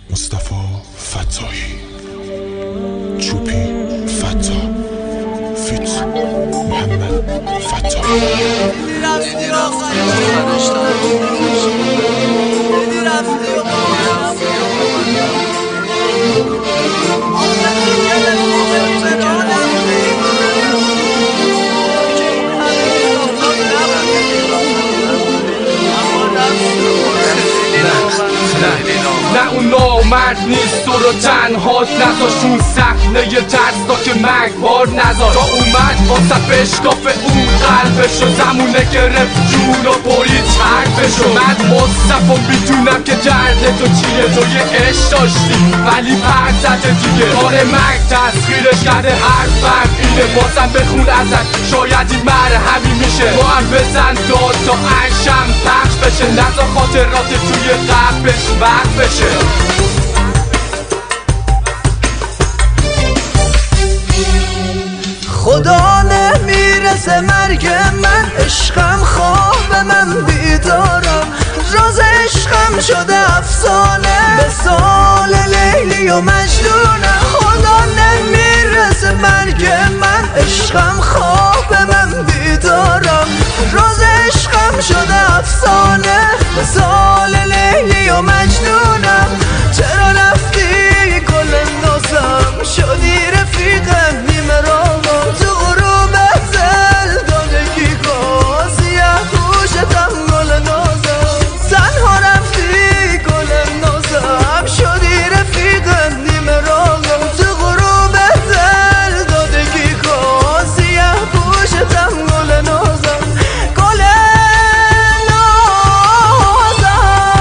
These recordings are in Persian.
مصطفی فتاحی، چوپی فتا، فیت محمد فتاحی. نه اون نامرد نیست تو رو تنهات نذاشون صحنه ترسناک که مرگ بار نذار تا اومد واسه بشکاف اون قلبشو زمونه گرفت جون و برید حرفشو من مصطفی میدونم که درد تو چیه تو یه عشق داشتی ولی پرزت دیگه کار مرگ تسخیرش کرده حرفم اینه بازم بخون ازت شاید این مرهمی میشه تو هم بزن داد تا عشم پخش بشه نزا خاطرات توی قبلش وقت بشه خدا نمیرسه مرگ من عشقم خواب من بیدارم راز عشقم شده افسانه به سال لیلی و مجنونم خدا نمیرسه مرگ من عشقم خواب من بیدارم راز عشقم شده افسانه به سال لیلی و مجنونم چرا رفتی گل نازم شدی رفیقم نیمه رامم تو غروب زل دادگی کن سیاه پوشتم گل نازم تنها رفتی گل نازم شدی رفیقم نیمه رامم تو غروب زل دادگی کن سیاه پوشتم گل نازم گل نازم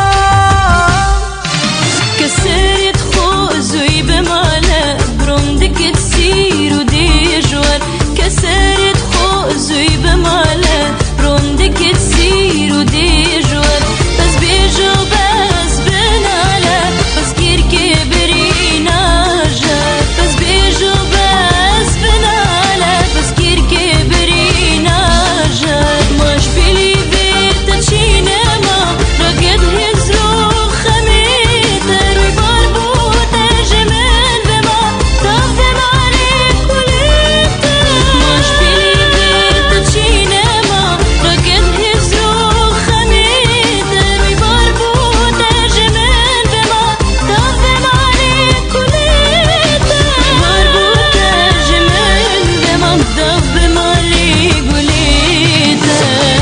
كسرت خوزوي بماله برمدك تسير وديجوال كسرت خوزوي بماله برمدك تسير وديجوال بس بيجو بس بناله بس كير كبري ناجر بس بيجو بس بناله بس كير كبري ناجر مش بلي بيت تشينما رقد هزرو خميتر وبربوط جمال بما تفهم عليك وليتر مش بلي بيت تشينما رقد هزرو خميتر وبربوط جمال بما تفهم عليك وليتر مربوط جمال بما تفهم عليك وليتر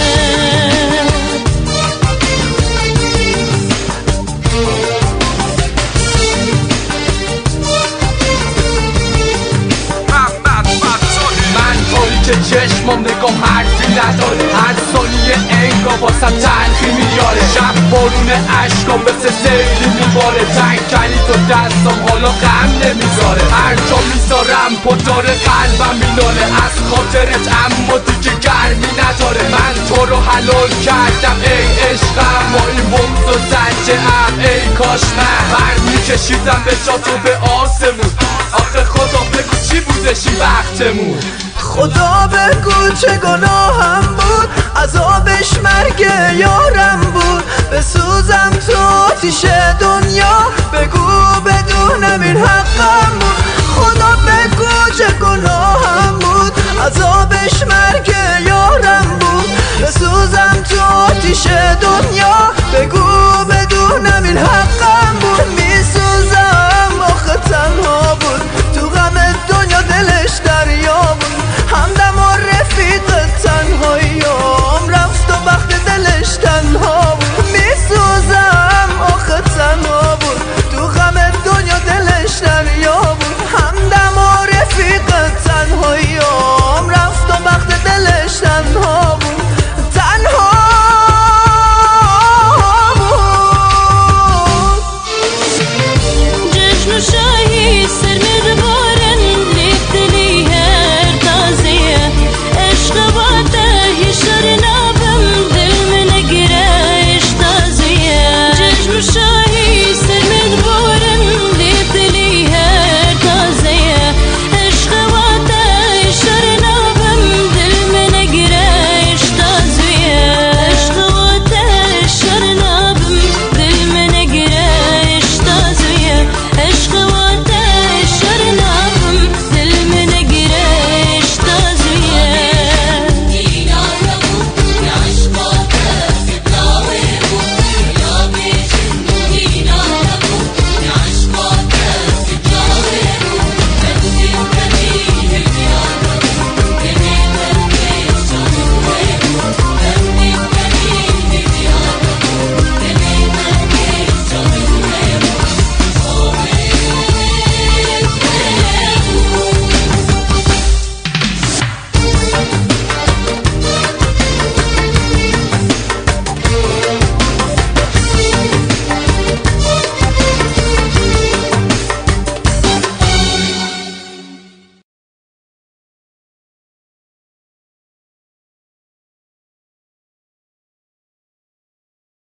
من طوری که چشمام نگام حرفی نداره هر ثانیه انگار واسم تلخی میاره شب بارون عشقام مثل سیلی میباره تنگ کلی تو دستام حالا غم نمیذاره هر جا میذارم پدار قلبم میناله از خاطرت اما دیگه گرمی نداره من تو رو حلال کردم ای عشقم با این بغض و زجرم ای کاش من بر میکشیدم به جات و به آسمون آخه خدا بگو چی بودش این وقتمون خدا بگو چه گناهم بود عذابش مرگ یارم بود بسوزم تو آتیش دنیا بگو بدونم این حقم بود خدا بگو چه گناهم بود عذابش مرگ یارم بود بسوزم تو آتیش دنیا بگو